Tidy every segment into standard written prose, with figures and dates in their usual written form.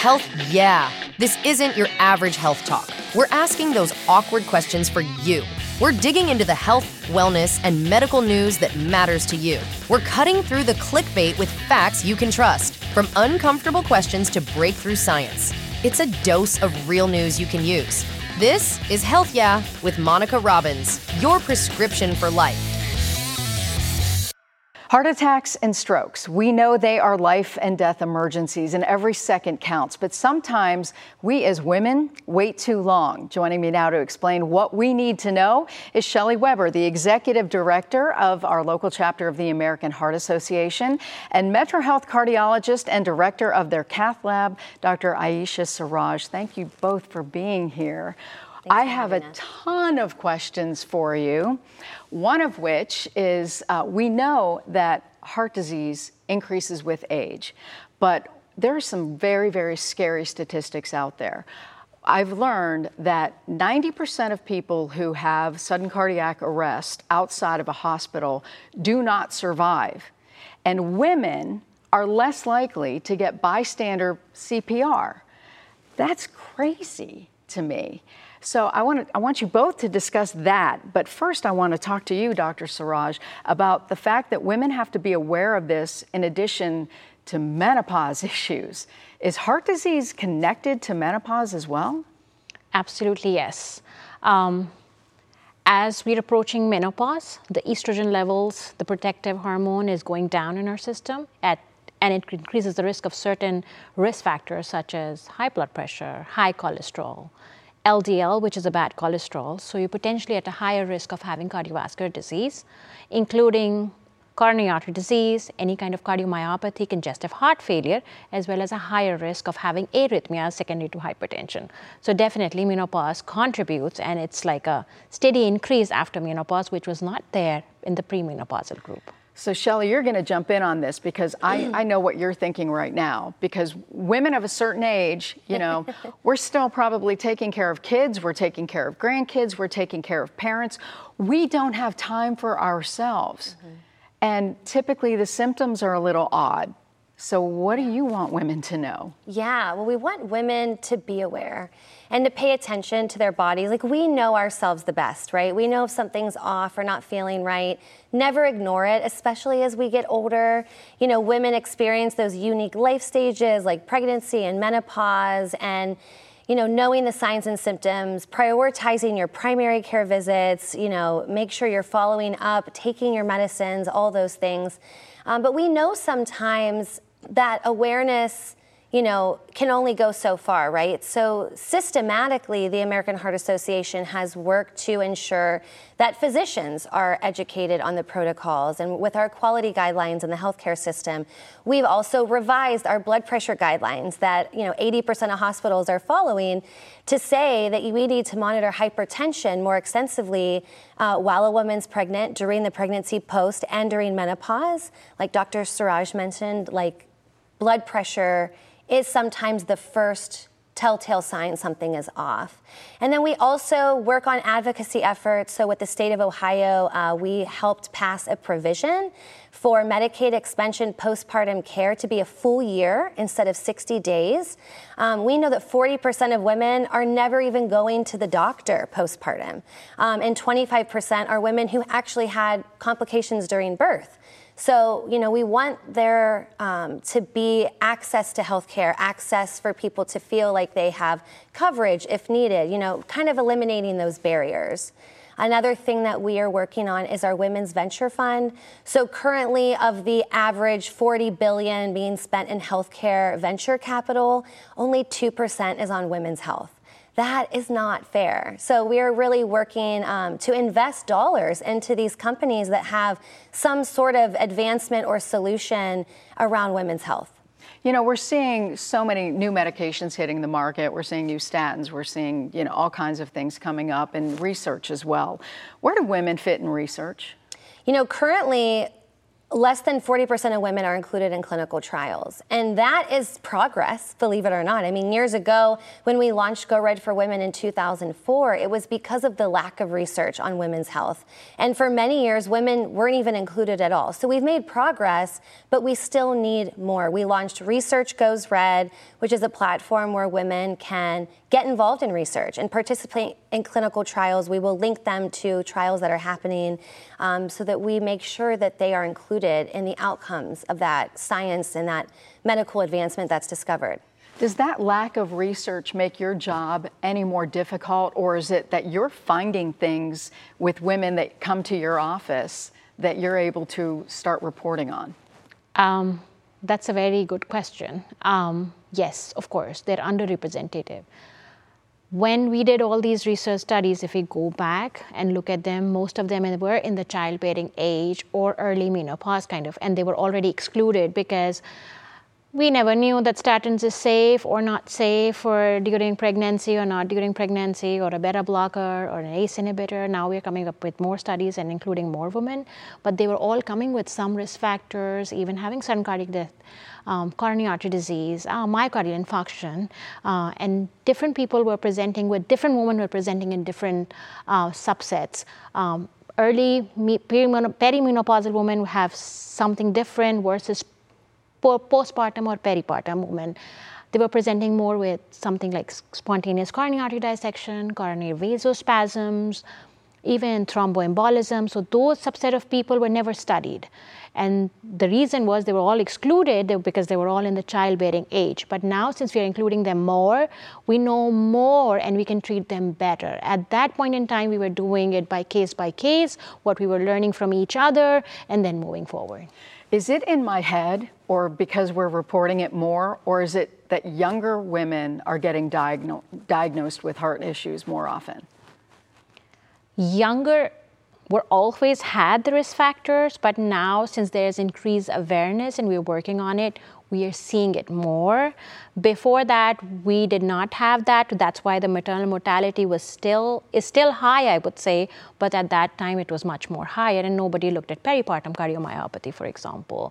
Health, yeah. This isn't your average health talk. We're asking those awkward questions for you. We're digging into the health, wellness, and medical news that matters to you. We're cutting through the clickbait with facts you can trust, from uncomfortable questions to breakthrough science. It's a dose of real news you can use. This is Health Yeah with Monica Robbins, your prescription for life. Heart attacks and strokes. We know they are life and death emergencies and every second counts, but sometimes we as women wait too long. Joining me now to explain what we need to know is Shelley Weber, the executive director of our local chapter of the American Heart Association, and Metro Health cardiologist and director of their cath lab, Dr. Ayesha Siraj. Thank you both for being here. I have a ton of questions for you, one of which is we know that heart disease increases with age, but there are some very, very scary statistics out there. I've learned that 90% of people who have sudden cardiac arrest outside of a hospital do not survive, and women are less likely to get bystander CPR. That's crazy to me. So I want you both to discuss that. But first, I want to talk to you, Dr. Siraj, about the fact that women have to be aware of this in addition to menopause issues. Is heart disease connected to menopause as well? Absolutely, yes. As we're approaching menopause, the estrogen levels, the protective hormone, is going down in our system, and it increases the risk of certain risk factors such as high blood pressure, high cholesterol, LDL, which is a bad cholesterol, so you're potentially at a higher risk of having cardiovascular disease, including coronary artery disease, any kind of cardiomyopathy, congestive heart failure, as well as a higher risk of having arrhythmias secondary to hypertension. So definitely menopause contributes, and it's like a steady increase after menopause, which was not there in the premenopausal group. So Shelley, you're going to jump in on this because I know what you're thinking right now, because women of a certain age, you know, we're still probably taking care of kids, we're taking care of grandkids, we're taking care of parents. We don't have time for ourselves. And typically the symptoms are a little odd. So what do you want women to know? Yeah, well, we want women to be aware and to pay attention to their bodies. Like, we know ourselves the best, right? We know if something's off or not feeling right. Never ignore it, especially as we get older. You know, women experience those unique life stages like pregnancy and menopause, and you know, knowing the signs and symptoms, prioritizing your primary care visits, you know, make sure you're following up, taking your medicines, all those things. But we know sometimes that awareness, you know, can only go so far, right? So systematically, the American Heart Association has worked to ensure that physicians are educated on the protocols. And with our quality guidelines in the healthcare system, we've also revised our blood pressure guidelines that, you know, 80% of hospitals are following, to say that we need to monitor hypertension more extensively while a woman's pregnant, during the pregnancy, post, and during menopause. Like Dr. Siraj mentioned, like blood pressure is sometimes the first telltale sign something is off. And then we also work on advocacy efforts. So with the state of Ohio, we helped pass a provision for Medicaid expansion postpartum care to be a full year instead of 60 days. We know that 40% of women are never even going to the doctor postpartum, and 25% are women who actually had complications during birth. So, you know, we want there to be access to healthcare, access for people to feel like they have coverage if needed, you know, kind of eliminating those barriers. Another thing that we are working on is our Women's Venture Fund. So currently, of the average $40 billion being spent in healthcare venture capital, only 2% is on women's health. That is not fair. So we are really working to invest dollars into these companies that have some sort of advancement or solution around women's health. You know, we're seeing so many new medications hitting the market. We're seeing new statins. We're seeing, you know, all kinds of things coming up, and research as well. Where do women fit in research? You know, currently, less than 40% of women are included in clinical trials. And that is progress, believe it or not. I mean, years ago, when we launched Go Red for Women in 2004, it was because of the lack of research on women's health. And for many years, women weren't even included at all. So we've made progress, but we still need more. We launched Research Goes Red, which is a platform where women can get involved in research and participate in clinical trials. We will link them to trials that are happening so that we make sure that they are included in the outcomes of that science and that medical advancement that's discovered. Does that lack of research make your job any more difficult, or is it that you're finding things with women that come to your office that you're able to start reporting on? That's a very good question. Yes, of course, they're underrepresented. When we did all these research studies, if we go back and look at them, most of them were in the childbearing age or early menopause and they were already excluded because we never knew that statins is safe or not safe for during pregnancy or not during pregnancy, or a beta blocker or an ACE inhibitor. Now we're coming up with more studies and including more women, but they were all coming with some risk factors, even having sudden cardiac death, coronary artery disease, myocardial infarction, and different people were presenting with, different women were presenting in different subsets. Early perimenopausal women have something different versus postpartum or peripartum women. They were presenting more with something like spontaneous coronary artery dissection, coronary vasospasms, even thromboembolism. So those subset of people were never studied. And the reason was they were all excluded because they were all in the childbearing age. But now, since we are including them more, we know more and we can treat them better. At that point in time, we were doing it by case, what we were learning from each other, and then moving forward. Is it in my head, or because we're reporting it more, or is it that younger women are getting diagnosed with heart issues more often? Younger were always had the risk factors, but now since there's increased awareness and we're working on it, we are seeing it more. Before that, we did not have that. That's why the maternal mortality is still high, I would say, but at that time it was much more higher, and nobody looked at peripartum cardiomyopathy, for example.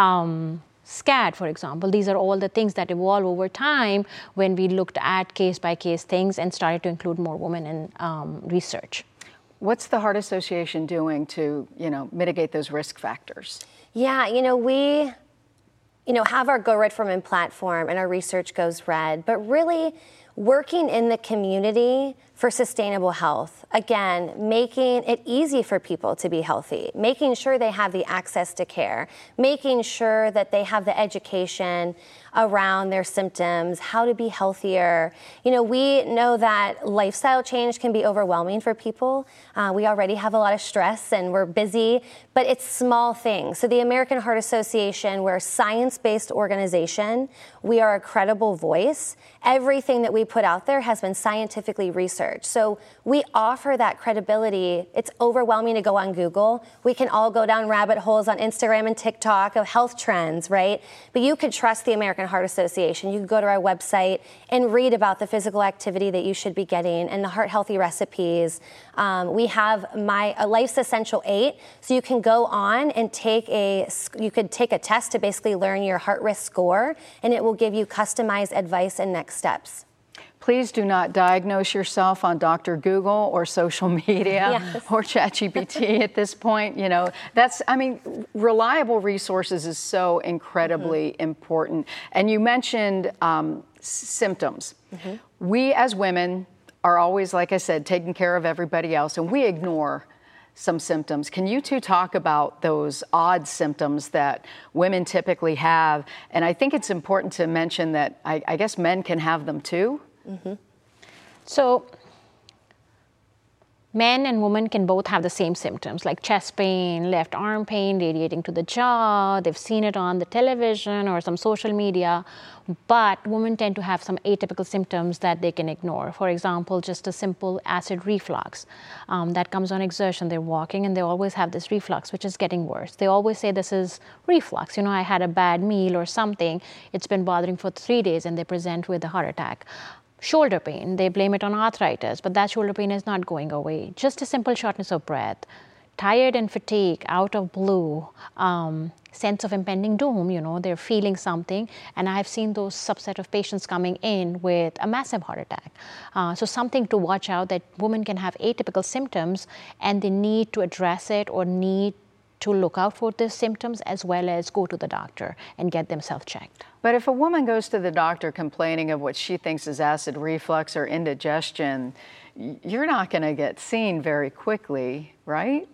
SCAD, for example. These are all the things that evolve over time when we looked at case-by-case things and started to include more women in research. What's the Heart Association doing to, mitigate those risk factors? Yeah, we have our Go Red for Women platform and our Research Goes Red, but really working in the community for sustainable health. Again, making it easy for people to be healthy, making sure they have the access to care, making sure that they have the education around their symptoms, how to be healthier. We know that lifestyle change can be overwhelming for people. We already have a lot of stress and we're busy, but it's small things. So the American Heart Association, we're a science-based organization. We are a credible voice. Everything that we put out there has been scientifically researched. So we offer that credibility. It's overwhelming to go on Google. We can all go down rabbit holes on Instagram and TikTok of health trends, right? But you could trust the American Heart Association. You can go to our website and read about the physical activity that you should be getting and the heart healthy recipes. We have Life's Essential 8, so you can go on and you could take a test to basically learn your heart risk score, and it will give you customized advice and next steps. Please do not diagnose yourself on Dr. Google or social media or ChatGPT at this point. Reliable resources is so incredibly important. And you mentioned symptoms. We as women are always, like I said, taking care of everybody else, and we ignore some symptoms. Can you two talk about those odd symptoms that women typically have? And I think it's important to mention that I guess men can have them too. So men and women can both have the same symptoms, like chest pain, left arm pain radiating to the jaw. They've seen it on the television or some social media, but women tend to have some atypical symptoms that they can ignore. For example, just a simple acid reflux that comes on exertion. They're walking and they always have this reflux, which is getting worse. They always say this is reflux. I had a bad meal or something. It's been bothering for 3 days, and they present with a heart attack. Shoulder pain, they blame it on arthritis, but that shoulder pain is not going away. Just a simple shortness of breath. tired and fatigued, out of blue, sense of impending doom, they're feeling something. And I've seen those subset of patients coming in with a massive heart attack. So something to watch out, that women can have atypical symptoms and they need to address it or need to look out for these symptoms, as well as go to the doctor and get themselves checked. But if a woman goes to the doctor complaining of what she thinks is acid reflux or indigestion, you're not going to get seen very quickly, right?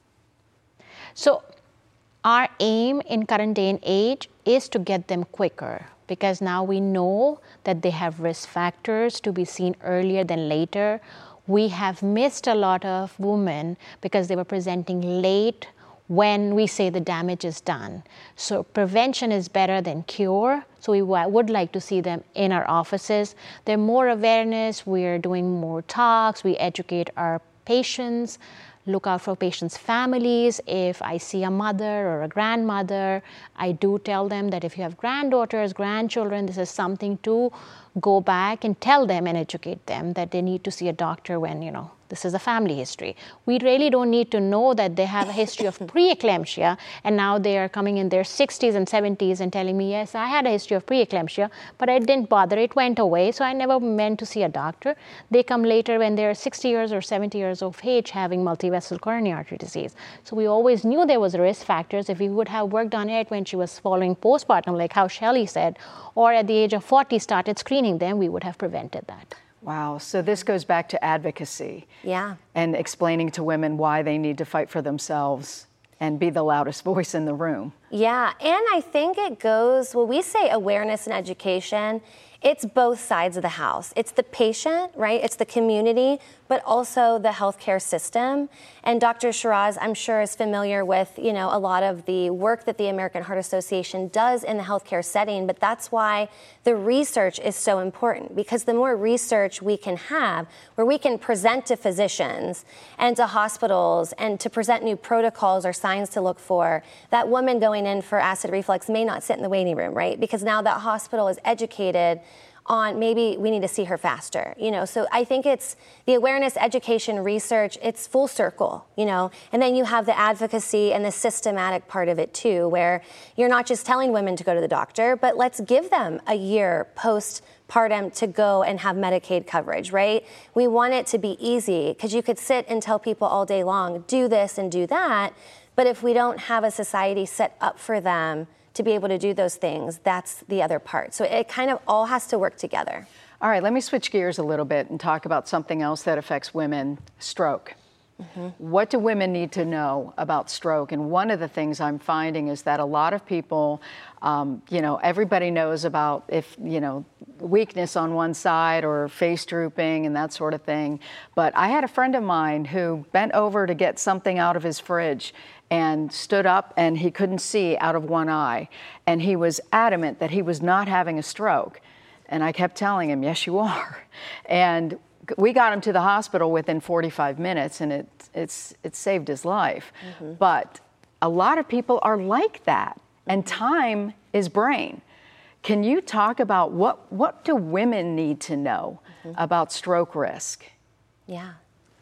So our aim in current day and age is to get them quicker, because now we know that they have risk factors to be seen earlier than later. We have missed a lot of women because they were presenting late when we say the damage is done. So prevention is better than cure. So we would like to see them in our offices. There's more awareness. We're doing more talks. We educate our patients. Look out for patients' families. If I see a mother or a grandmother, I do tell them that if you have granddaughters, grandchildren, this is something to go back and tell them and educate them that they need to see a doctor when, this is a family history. We really don't need to know that they have a history of preeclampsia and now they are coming in their 60s and 70s and telling me, yes, I had a history of preeclampsia, but I didn't bother. It went away, so I never meant to see a doctor. They come later when they're 60 years or 70 years of age having multivessel coronary artery disease. So we always knew there was risk factors. If we would have worked on it when she was following postpartum, like how Shelley said, or at the age of 40 started screening them, we would have prevented that. Wow. So this goes back to advocacy. Yeah. And explaining to women why they need to fight for themselves and be the loudest voice in the room. Yeah. And I think it goes, when we say awareness and education, it's both sides of the house. It's the patient, right? It's the community, but also the healthcare system. And Dr. Shiraz, I'm sure, is familiar with, a lot of the work that the American Heart Association does in the healthcare setting. But that's why the research is so important, because the more research we can have, where we can present to physicians and to hospitals and to present new protocols or signs to look for, that woman going in for acid reflux may not sit in the waiting room, right? Because now that hospital is educated on maybe we need to see her faster, So I think it's the awareness, education, research, it's full circle, And then you have the advocacy and the systematic part of it too, where you're not just telling women to go to the doctor, but let's give them a year postpartum to go and have Medicaid coverage, right? We want it to be easy, because you could sit and tell people all day long, do this and do that. But if we don't have a society set up for them to be able to do those things, that's the other part. So it kind of all has to work together. All right, let me switch gears a little bit and talk about something else that affects women, stroke. Mm-hmm. What do women need to know about stroke? And one of the things I'm finding is that a lot of people, everybody knows about weakness on one side or face drooping and that sort of thing. But I had a friend of mine who bent over to get something out of his fridge and stood up, and he couldn't see out of one eye. And he was adamant that he was not having a stroke. And I kept telling him, yes, you are. And we got him to the hospital within 45 minutes, and it saved his life. Mm-hmm. But a lot of people are like that, and time is brain. Can you talk about what do women need to know about stroke risk? Yeah.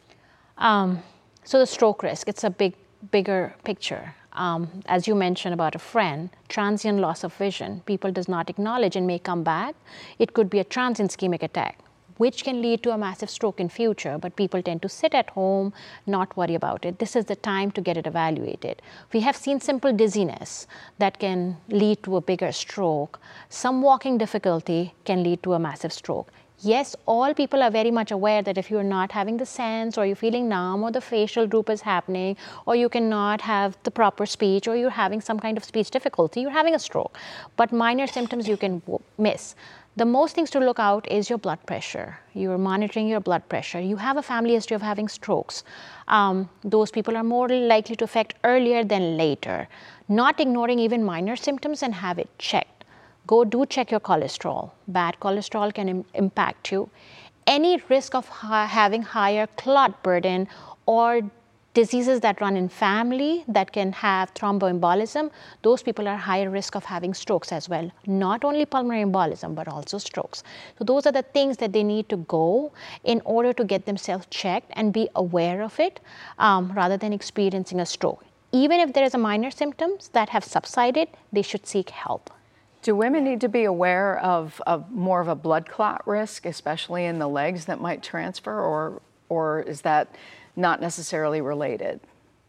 So the stroke risk, it's a bigger picture. As you mentioned about a friend, transient loss of vision, people does not acknowledge and may come back. It could be a transient ischemic attack, which can lead to a massive stroke in future, but people tend to sit at home, not worry about it. This is the time to get it evaluated. We have seen simple dizziness that can lead to a bigger stroke. Some walking difficulty can lead to a massive stroke. Yes, all people are very much aware that if you're not having the sense, or you're feeling numb, or the facial droop is happening, or you cannot have the proper speech, or you're having some kind of speech difficulty, you're having a stroke. But minor symptoms you can miss. The most things to look out is your blood pressure. You're monitoring your blood pressure. You have a family history of having strokes. Those people are more likely to affect earlier than later. Not ignoring even minor symptoms and have it checked. Go do check your cholesterol. Bad cholesterol can impact you. Any risk of having higher clot burden or diseases that run in family that can have thromboembolism, those people are higher risk of having strokes as well. Not only pulmonary embolism, but also strokes. So those are the things that they need to go in order to get themselves checked and be aware of it rather than experiencing a stroke. Even if there is a minor symptoms that have subsided, they should seek help. Do women need to be aware of more of a blood clot risk, especially in the legs that might transfer, or is that not necessarily related?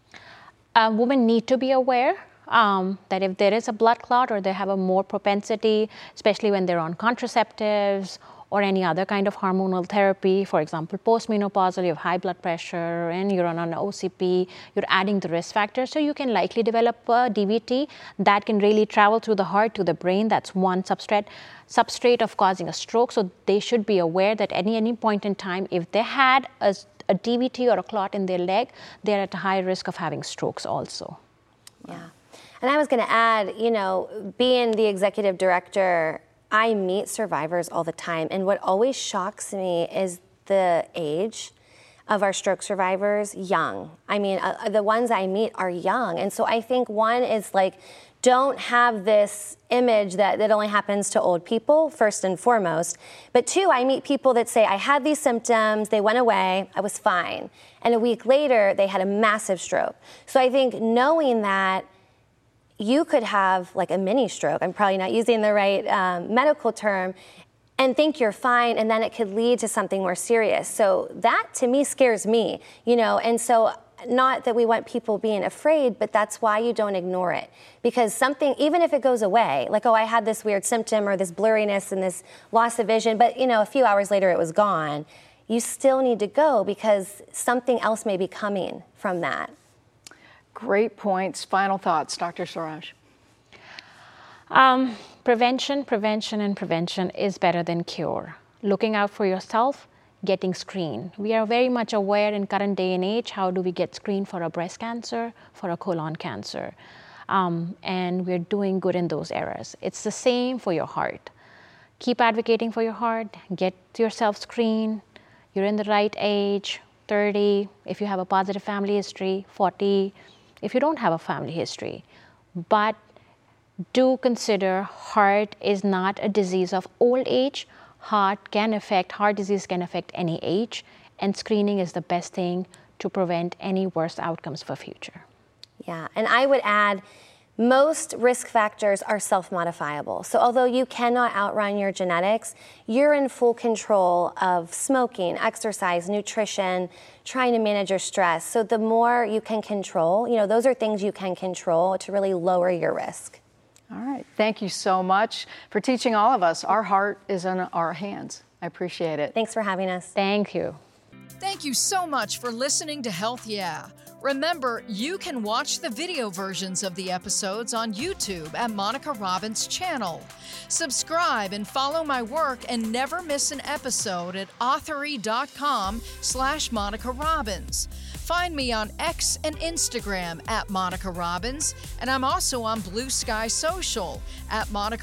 Women need to be aware that if there is a blood clot or they have a more propensity, especially when they're on contraceptives or any other kind of hormonal therapy, for example, postmenopausal, you have high blood pressure and you're on an OCP, you're adding the risk factors, so you can likely develop a DVT that can really travel through the heart to the brain. That's one substrate of causing a stroke. So they should be aware that at any point in time, if they had a DVT or a clot in their leg, they're at a high risk of having strokes also. Yeah. And I was going to add, being the executive director, I meet survivors all the time, and what always shocks me is the age of our stroke survivors, young. I mean, the ones I meet are young, and so I think one is like, don't have this image that only happens to old people, first and foremost. But two, I meet people that say, I had these symptoms, they went away, I was fine. And a week later, they had a massive stroke. So I think knowing that you could have like a mini stroke, I'm probably not using the right medical term, and think you're fine, and then it could lead to something more serious. So that to me scares me, and so not that we want people being afraid, but that's why you don't ignore it. Because something, even if it goes away, like, oh, I had this weird symptom or this blurriness and this loss of vision, but a few hours later it was gone, you still need to go because something else may be coming from that. Great points. Final thoughts, Dr. Swaraj. Prevention, and prevention is better than cure. Looking out for yourself, getting screened. We are very much aware in current day and age, how do we get screened for a breast cancer, for a colon cancer? And we're doing good in those areas. It's the same for your heart. Keep advocating for your heart, get yourself screened. You're in the right age, 30, if you have a positive family history, 40, if you don't have a family history. But do consider heart is not a disease of old age. Heart disease can affect any age, and screening is the best thing to prevent any worse outcomes for future. Yeah, and I would add, most risk factors are self-modifiable. So although you cannot outrun your genetics, you're in full control of smoking, exercise, nutrition, trying to manage your stress. So the more you can control, those are things you can control to really lower your risk. All right. Thank you so much for teaching all of us. Our heart is in our hands. I appreciate it. Thanks for having us. Thank you. Thank you so much for listening to Health Yeah. Remember, you can watch the video versions of the episodes on YouTube at Monica Robbins' channel. Subscribe and follow my work and never miss an episode at author.com/Monica Robbins. Find me on X and Instagram at Monica Robbins, and I'm also on Blue Sky Social at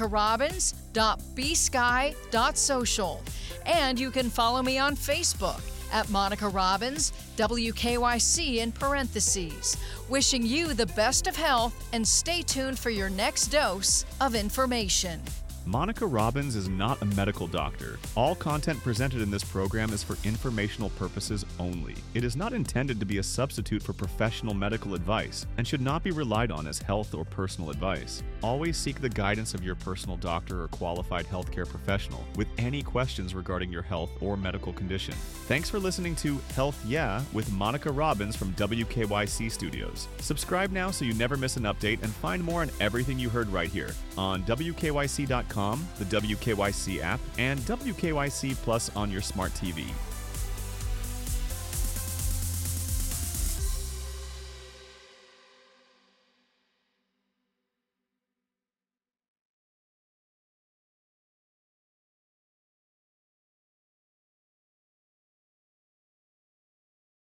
monicarobbins.bsky.social. And you can follow me on Facebook at Monica Robbins, WKYC in parentheses. Wishing you the best of health, and stay tuned for your next dose of information. Monica Robbins is not a medical doctor. All content presented in this program is for informational purposes only. It is not intended to be a substitute for professional medical advice and should not be relied on as health or personal advice. Always seek the guidance of your personal doctor or qualified healthcare professional with any questions regarding your health or medical condition. Thanks for listening to Health Yeah with Monica Robbins from WKYC Studios. Subscribe now so you never miss an update, and find more on everything you heard right here on WKYC.com, the WKYC app, and WKYC Plus on your smart TV.